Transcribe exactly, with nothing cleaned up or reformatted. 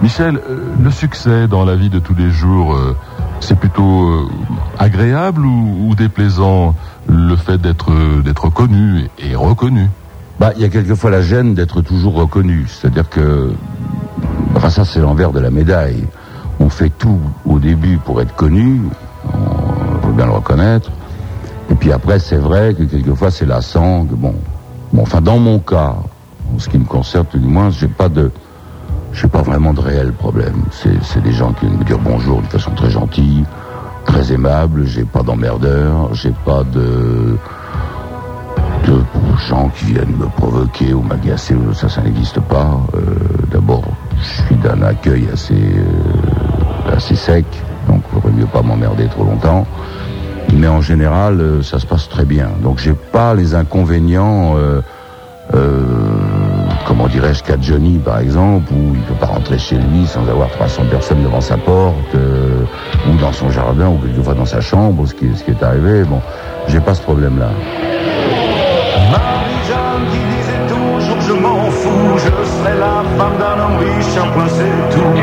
Michel, euh, le succès dans la vie de tous les jours, euh, c'est plutôt euh, agréable ou, ou déplaisant, le fait d'être d'être connu et, et reconnu? Bah, il y a quelquefois la gêne d'être toujours reconnu. C'est-à-dire que, enfin ça c'est l'envers de la médaille. On fait tout au début pour être connu, on faut bien le reconnaître. Et puis après c'est vrai que quelquefois c'est lassant. Que bon, bon, enfin dans mon cas, en ce qui me concerne tout du moins, j'ai pas de, j'ai pas vraiment de réel problème. C'est, c'est des gens qui viennent me dire bonjour de façon très gentille, très aimable. J'ai pas d'emmerdeur, j'ai pas de de gens qui viennent me provoquer ou m'agacer, ça, ça n'existe pas. Euh, d'abord, je suis d'un accueil assez, euh, assez sec, donc il vaudrait mieux pas m'emmerder trop longtemps. Mais en général, euh, ça se passe très bien. Donc j'ai pas les inconvénients, euh, euh, comment dirais-je, qu'à Johnny par exemple, où il peut pas rentrer chez lui sans avoir trois cents personnes devant sa porte, euh, ou dans son jardin, ou quelquefois dans sa chambre, ce qui, ce qui est arrivé. Bon, j'ai pas ce problème-là. Marie-Jeanne qui disait toujours je m'en fous, je serai la femme d'un homme riche, un point c'est tout.